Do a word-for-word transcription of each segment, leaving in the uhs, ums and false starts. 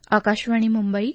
आकाशवाणी मुंबई.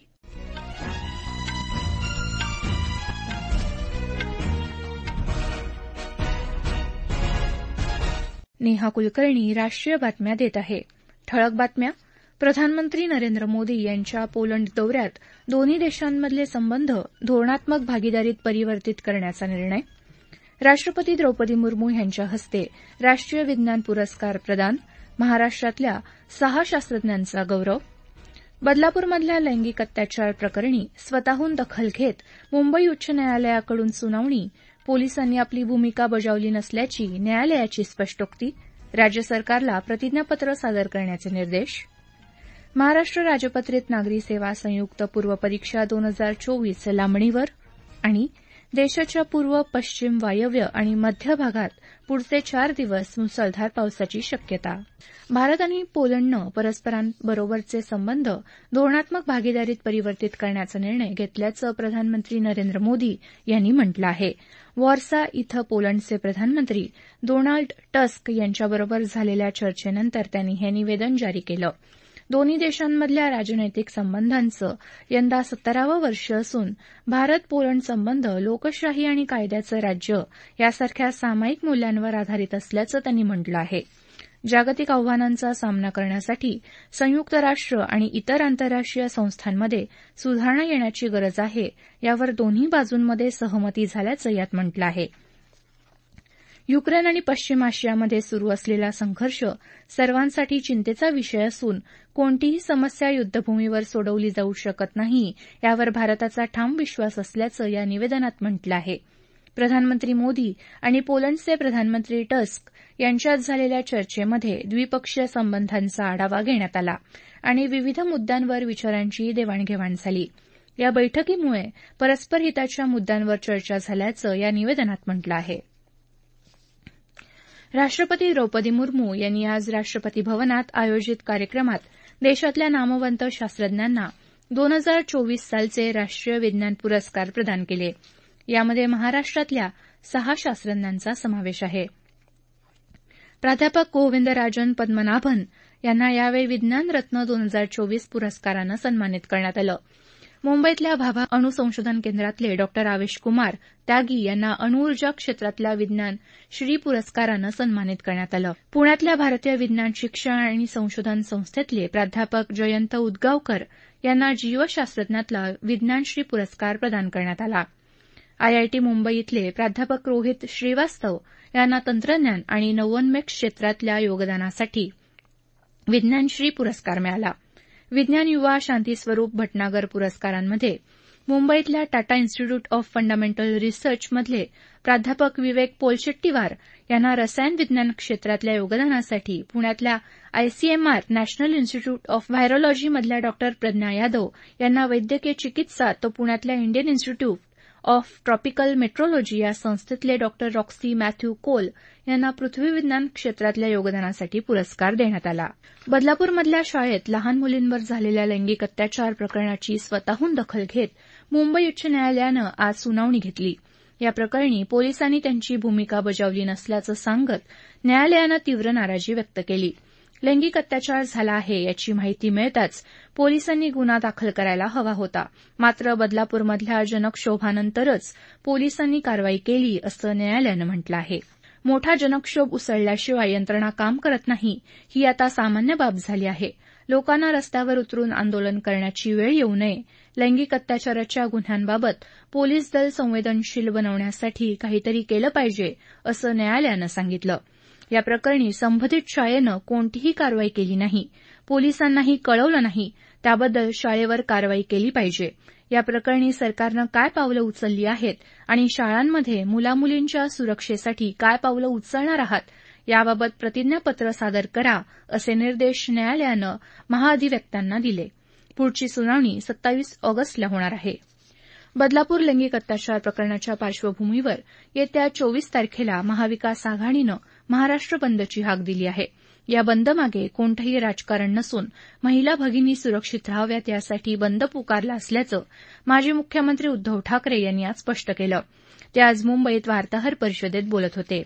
नेहा कुलकर्णी राष्ट्रीय बातम्या देत आहे. ठळक बातम्या. प्रधानमंत्री नरेंद्र मोदी यांच्या पोलंड दौऱ्यात दोन्ही देशांमधले संबंध धोरणात्मक भागीदारीत परिवर्तित करण्याचा निर्णय. राष्ट्रपती द्रौपदी मुर्मू यांच्या हस्ते राष्ट्रीय विज्ञान पुरस्कार प्रदान. महाराष्ट्रातल्या सहा शास्त्रज्ञांचा गौरव. बदलापूरमधल्या लैंगिक अत्याचार प्रकरणी स्वतःहून दखल घेत मुंबई उच्च न्यायालयाकडून सुनावणी. पोलिसांनी आपली भूमिका बजावली नसल्याची न्यायालयाची स्पष्टोक्ती. राज्य सरकारला प्रतिज्ञापत्र सादर करण्याचे निर्देश. महाराष्ट्र राजपत्रित नागरी सेवा संयुक्त पूर्व परीक्षा दोन हजार चोवीस लांबणीवर. आणि देशाच्या पूर्व पश्चिम वायव्य आणि मध्य भागात पुढचे चार दिवस मुसळधार पावसाची शक्यता. भारत आणि पोलंडनं परस्परांबरोबरचे संबंध धोरणात्मक भागीदारीत परिवर्तित करण्याचा निर्णय घेतल्याचं प्रधानमंत्री नरेंद्र मोदी यांनी म्हटलं आहे. वॉर्सा इथं पोलंडचे प्रधानमंत्री डोनाल्ड टस्क यांच्याबरोबर झालेल्या चर्चेनंतर त्यांनी हे निवेदन जारी केलं. दोन्ही देशांमधल्या राजनैतिक संबंधांचं यंदा सत्तरावं वर्ष असून भारत पोलंड संबंध लोकशाही आणि कायद्याचं राज्य यासारख्या सामायिक मूल्यांवर आधारित असल्याचं त्यांनी म्हटलं आहे. जागतिक आव्हानांचा सामना करण्यासाठी संयुक्त राष्ट्र आणि इतर आंतरराष्ट्रीय संस्थांमध्ये सुधारणा येण्याची गरज आहे, यावर दोन्ही बाजूंमध्ये सहमती झाल्याचं यात म्हटलं आहे. युक्रेन आणि पश्चिम आशियामध्ये सुरू असलेला संघर्ष सर्वांसाठी चिंतेचा विषय असून कोणतीही समस्या युद्धभूमीवर सोडवली जाऊ शकत नाही, यावर भारताचा ठाम विश्वास असल्याचं या निवेदनात म्हटलं आहे. प्रधानमंत्री मोदी आणि पोलंडचे प्रधानमंत्री टस्क यांच्यात झालेल्या चर्चेमध्ये द्विपक्षीय संबंधांचा आढावा घेण्यात आला आणि विविध मुद्द्यांवर विचारांची देवाणघेवाण झाली. या बैठकीमुळे परस्पर हिताच्या मुद्द्यांवर चर्चा झाल्याचं या निवेदनात म्हटलं आहे. राष्ट्रपती द्रौपदी मुर्मू यांनी आज राष्ट्रपती भवनात आयोजित कार्यक्रमात देशातल्या नामवंत शास्त्रज्ञांना दोन हजार चोवीस सालचे राष्ट्रीय विज्ञान पुरस्कार प्रदान केले. यामध्ये महाराष्ट्रातल्या सहा शास्त्रज्ञांचा समावेश आहे. प्राध्यापक गोविंदराजन पद्मनाभन यांना यावेळी विज्ञान रत्न दोन हजार चोवीस पुरस्कारानं सन्मानित करण्यात आलं. मुंबईतल्या भाभा अणु संशोधन केंद्रातले डॉ आवेश कुमार त्यागी यांना अणुऊर्जा क्षेत्रातल्या विज्ञान श्री पुरस्कारानं सन्मानित करण्यात आलं. पुण्यातल्या भारतीय विज्ञान शिक्षण आणि संशोधन संस्थेतले प्राध्यापक जयंत उदगावकर यांना जीवशास्त्रज्ञातला विज्ञान श्री पुरस्कार प्रदान करण्यात आला. आयआयटी मुंबई इथले प्राध्यापक रोहित श्रीवास्तव यांना तंत्रज्ञान आणि नवोन्मेष क्षेत्रातल्या योगदानासाठी विज्ञानश्री पुरस्कार मिळाला. विज्ञान युवा शांतीस्वरूप भटनागर पुरस्कारांमध्ये मुंबईतल्या टाटा इन्स्टिट्यूट ऑफ फंडामेंटल रिसर्चमधले प्राध्यापक विवेक पोलशेट्टीवार यांना रसायन विज्ञान क्षेत्रातल्या योगदानासाठी पुण्यातल्या आयसीएमआर नॅशनल इन्स्टिट्यूट ऑफ व्हायरोलॉजीमधल्या डॉ प्रज्ञा यादव यांना वैद्यकीय चिकित्सा तो पुण्यातल्या Indian institute of tropical metrology या संस्थेतले डॉ रॉक्सी मॅथ्यू कोल यांना पृथ्वी विज्ञान क्षेत्रातल्या योगदानासाठी पुरस्कार देण्यात आला. बदलापूरमधल्या शाळेत लहान मुलींवर झालेल्या लैंगिक अत्याचार प्रकरणाची स्वतःहून दखल घेत मुंबई उच्च न्यायालयानं आज सुनावणी घेतली. या प्रकरणी पोलिसांनी त्यांची भूमिका बजावली नसल्याचं सांगत न्यायालयानं तीव्र नाराजी व्यक्त केली. लैंगिक अत्याचार झाला आहे याची माहिती मिळताच पोलिसांनी गुन्हा दाखल करायला हवा होता. मात्र बदलापूरमधल्या जनक्षोभानंतरच पोलिसांनी कारवाई केली असं न्यायालयानं म्हटलं आहे. मोठा जनक्षोभ उसळल्याशिवाय यंत्रणा काम करत नाही, ही आता सामान्य बाब झाली आहे. लोकांना रस्त्यावर उतरून आंदोलन करण्याची वेळ येऊ नये. लैंगिक अत्याचाराच्या गुन्ह्यांबाबत पोलीस दल संवेदनशील बनवण्यासाठी काहीतरी केलं पाहिजे असं न्यायालयानं सांगितलं. या प्रकरणी संबंधित शाळेनं कोणतीही कारवाई केली नाही, पोलिसांनाही कळवलं नाही, त्याबद्दल शाळेवर कारवाई केली पाहिजे. या प्रकरणी सरकारनं काय पावलं उचलली आहेत आणि शाळांमध्ये मुलामुलींच्या सुरक्षेसाठी काय पावलं उचलणार आहात, याबाबत प्रतिज्ञापत्र सादर करा, असे निर्देश न्यायालयानं महाअधिवक्त्यांना दिले. पुढची सुनावणी सत्तावीस ऑगस्टला होणार आहे. बदलापूर लैंगिक अत्याचार प्रकरणाच्या पार्श्वभूमीवर येत्या चोवीस तारखेला महाविकास आघाडीनं महाराष्ट्र बंदची हाक दिली आहे. या बंदमागे कोणतंही राजकारण नसून महिला भगिनी सुरक्षित राहाव्यात यासाठी बंद पुकारला असल्याचं माजी मुख्यमंत्री उद्धव ठाकरे यांनी आज स्पष्ट केलं. ते आज मुंबईत वार्ताहर परिषदेत बोलत होते.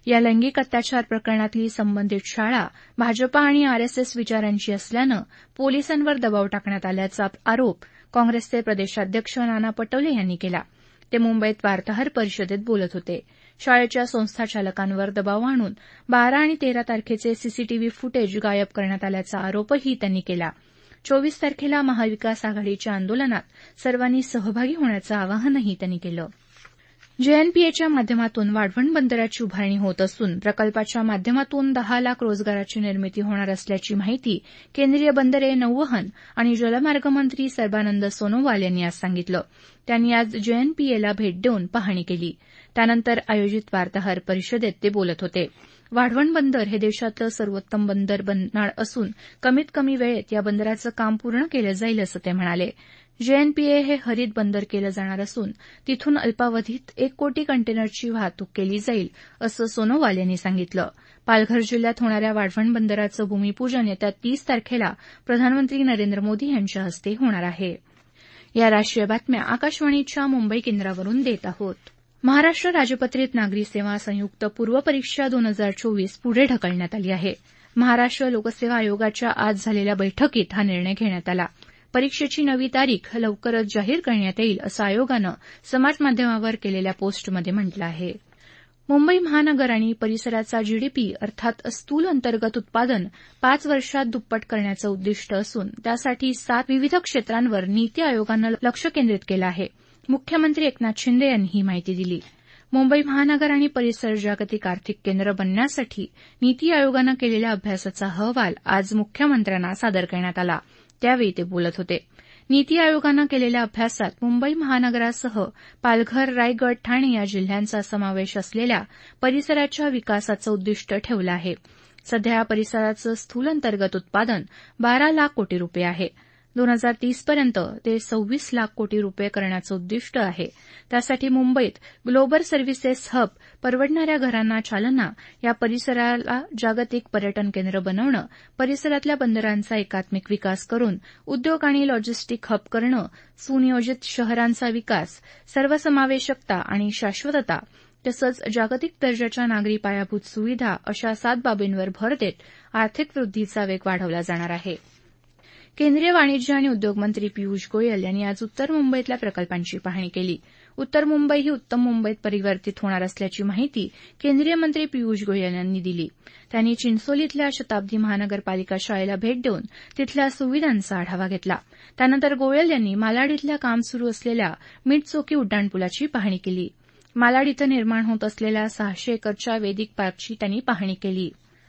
या लैंगिक अत्याचार प्रकरणातली संबंधित शाळा भाजपा आणि आरएसएस विचारांची असल्यानं पोलिसांवर दबाव टाकण्यात आल्याचा आरोप काँग्रेसचे प्रदेशाध्यक्ष नाना पटोले यांनी केला. ते मुंबईत वार्ताहर परिषदेत बोलत होते. शाळेच्या संस्थाचालकांवर दबाव आणून बारा आणि तेरा तारखेचे सीसीटीव्ही फुटेज गायब करण्यात आल्याचा आरोपही त्यांनी केला. चोवीस तारखेला महाविकास आघाडीच्या आंदोलनात सर्वांनी सहभागी होण्याचं आवाहनही त्यांनी केलं. जेएनपीएच्या माध्यमातून वाढवण बंदराची उभारणी होत असून प्रकल्पाच्या माध्यमातून दहा लाख रोजगाराची निर्मिती होणार असल्याची माहिती केंद्रीय बंदरे, नौवहन आणि जलमार्ग मंत्री सर्बानंद सोनोवाल यांनी आज सांगितलं. त्यांनी आज जेएनपीएला भेट देऊन पाहणी केली. त्यानंतर आयोजित वार्ताहर परिषदेत ते बोलत होते. वाढवण बंदर हे देशातलं सर्वोत्तम बंदर बनणार असून कमीत कमी वेळेत या बंदराचं काम पूर्ण केलं जाईल असं ते म्हणाले. जेएनपीए हे हरित बंदर केलं जाणार असून तिथून अल्पावधीत एक कोटी कंटेनरची वाहतूक केली जाईल असं सोनोवाल यांनी सांगितलं. पालघर जिल्ह्यात होणाऱ्या वाढवण बंदराचं भूमिपूजन येत्या तीस तारखेला प्रधानमंत्री नरेंद्र मोदी यांच्या हस्ते होणार आहे. या राष्ट्रीय बातम्या आकाशवाणीच्या मुंबई केंद्रावरून देत आहोत. महाराष्ट्र राजपत्रित नागरी सेवा संयुक्त पूर्व परीक्षा दोन हजार चोवीस पुढे ढकलण्यात आली आहे. महाराष्ट्र लोकसेवा आयोगाच्या आज झालेल्या बैठकीत हा निर्णय घेण्यात आला. परीक्षेची नवी तारीख लवकरच जाहीर करण्यात येईल असं आयोगानं समाजमाध्यमावर केलेल्या पोस्टमध्ये म्हटलं आहे. मुंबई महानगर आणि परिसराचा जीडीपी अर्थात स्थूल अंतर्गत उत्पादन पाच वर्षात दुप्पट करण्याचं उद्दिष्ट असून त्यासाठी सात विविध क्षेत्रांवर नीती आयोगानं लक्ष केंद्रित केलं आहे. मुख्यमंत्री एकनाथ शिंदे यांनी ही माहिती दिली. मुंबई महानगर आणि परिसर जागतिक आर्थिक केंद्र बनण्यासाठी नीती आयोगानं केलेल्या अभ्यासाचा अहवाल आज मुख्यमंत्र्यांना सादर करण्यात आला. त्यावेळी ते बोलत होते. नीती आयोगानं केलेल्या अभ्यासात मुंबई महानगरासह पालघर, रायगड, ठाणे या जिल्ह्यांचा समावेश असलेल्या परिसराच्या विकासाचं उद्दिष्ट ठेवलं आहे. सध्या या परिसराचं स्थूल अंतर्गत उत्पादन बारा लाख कोटी रुपये आहे. दोन हजार तीस पर्यंत ते सव्वीस लाख कोटी रुपये करण्याचं उद्दिष्ट आहे. त्यासाठी मुंबईत ग्लोबल सर्व्हिसेस हब, परवडणाऱ्या घरांना चालना, या परिसराला जागतिक पर्यटन केंद्र बनवणं, परिसरातल्या बंदरांचा एकात्मिक विकास करून उद्योग आणि लॉजिस्टिक हब करणं, सुनियोजित शहरांचा विकास, सर्वसमावेशकता आणि शाश्वतता तसंच जागतिक दर्जाच्या नागरी पायाभूत सुविधा अशा सात बाबींवर भर देत आर्थिक वृद्धीचा वेग वाढवला जाणार आहे. केंद्रीय वाणिज्य आणि उद्योग मंत्री पियुष गोयल यांनी आज उत्तर मुंबईतल्या प्रकल्पांची पाहणी केली. उत्तर मुंबई ही उत्तम मुंबईत परिवर्तित होणार असल्याची माहिती केंद्रीय मंत्री पियुष गोयल यांनी दिली. त्यांनी चिंचोलीतल्या शताब्दी महानगरपालिका शाळेला भेट देऊन तिथल्या सुविधांचा आढावा घेतला. त्यानंतर गोयल यांनी मालाड इथल्या काम सुरू असलेल्या मिठचोकी उड्डाणपुलाची पाहणी केली. मालाड इथं निर्माण होत असलेल्या सहाशे एकरच्या वेदिक पार्कची त्यांनी पाहणी केली.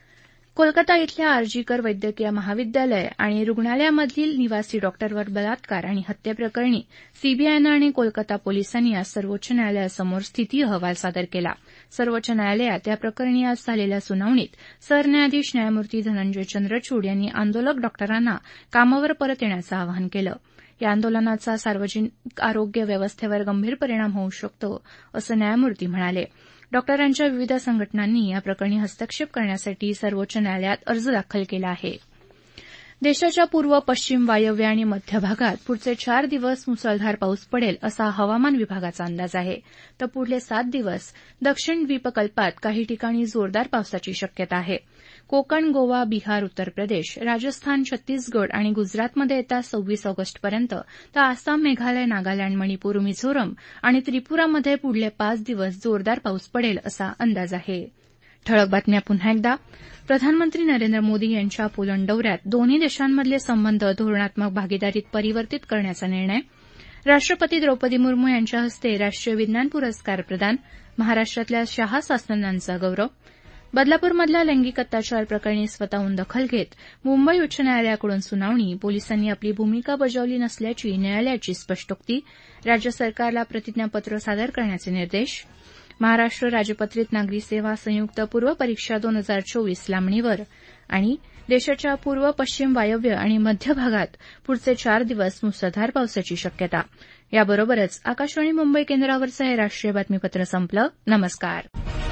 कोलकाता इथल्या आरजीकर वैद्यकीय महाविद्यालय आणि रुग्णालयामधील निवासी डॉक्टरवर बलात्कार आणि हत्येप्रकरणी सीबीआयनं आणि कोलकाता पोलिसांनी आज सर्वोच्च न्यायालयासमोर स्थिती अहवाल सादर केला. सर्वोच्च न्यायालयात या प्रकरणी आज झालेल्या सुनावणीत सरन्यायाधीश न्यायमूर्ती धनंजय चंद्रचूड यांनी आंदोलक डॉक्टरांना कामावर परत येण्याचं आवाहन केलं. या आंदोलनाचा सार्वजनिक आरोग्य व्यवस्थेवर गंभीर परिणाम होऊ शकतो असं न्यायमूर्ती म्हणाले. डॉक्टरांच्या विविध संघटनांनी या प्रकरणी हस्तक्षेप करण्यासाठी सर्वोच्च न्यायालयात अर्ज दाखल केला आहे. देशाच्या पूर्व, पश्चिम, वायव्य आणि मध्य भागात पुढचे चार दिवस मुसळधार पाऊस पडेल असा हवामान विभागाचा अंदाज आहे. तर पुढले सात दिवस दक्षिण द्वीपकल्पात काही ठिकाणी जोरदार पावसाची शक्यता आहे. कोकण, गोवा, बिहार, उत्तर प्रदेश, राजस्थान, छत्तीसगड आणि गुजरातमध्ये येत्या सव्वीस ऑगस्टपर्यंत तर आसाम, मेघालय, नागालँड, मणिपूर, मिझोरम आणि त्रिपुरामध्ये पुढले पाच दिवस जोरदार पाऊस पडेल असा अंदाज आहे. ठळक बातम्या पुन्हा एकदा. प्रधानमंत्री नरेंद्र मोदी यांच्या पोलंड दौऱ्यात दोन्ही देशांमधले संबंध धोरणात्मक भागीदारीत परिवर्तित करण्याचा निर्णय. राष्ट्रपती द्रौपदी मुर्मू यांच्या हस्ते राष्ट्रीय विज्ञान पुरस्कार प्रदान. महाराष्ट्रातल्या शहा शासनांचा गौरव. बदलापूरमधल्या लैंगिक अत्याचार प्रकरणी स्वतःहून दखल घेत मुंबई उच्च न्यायालयाकडून सुनावणी. पोलिसांनी आपली भूमिका बजावली नसल्याची न्यायालयाची स्पष्टोक्ती. राज्य सरकारला प्रतिज्ञापत्र सादर करण्याचे निर्देश. महाराष्ट्र राजपत्रित नागरी सेवा संयुक्त पूर्व परीक्षा दोन हजार चोवीस लांबणीवर. आणि देशाच्या पूर्व, पश्चिम, वायव्य आणि मध्य भागात पुढचे चार दिवस मुसळधार पावसाची शक्यता. याबरोबरच आकाशवाणी मुंबई केंद्रावरचं हे राष्ट्रीय बातमीपत्र संपलं. नमस्कार.